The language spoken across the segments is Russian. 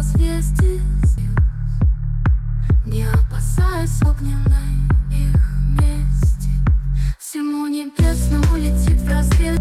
созвездий, не опасаясь огненной их мести. Всему небесному летит в рассвет.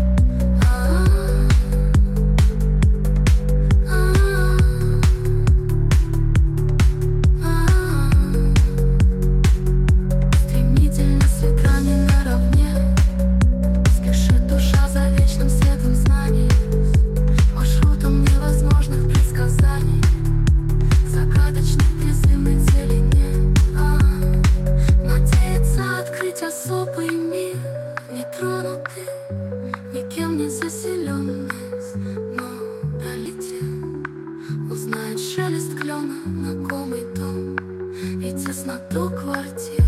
Стремительно с ветрами наравне спешит душа за вечным светом знаний, маршрутом невозможных предсказаний, загадочной призывной цели нет. Надеется открыть особый мир, не тронутый, никем не заселенный, но долетел, узнает шелест клена, знакомый дом и тесноту квартир.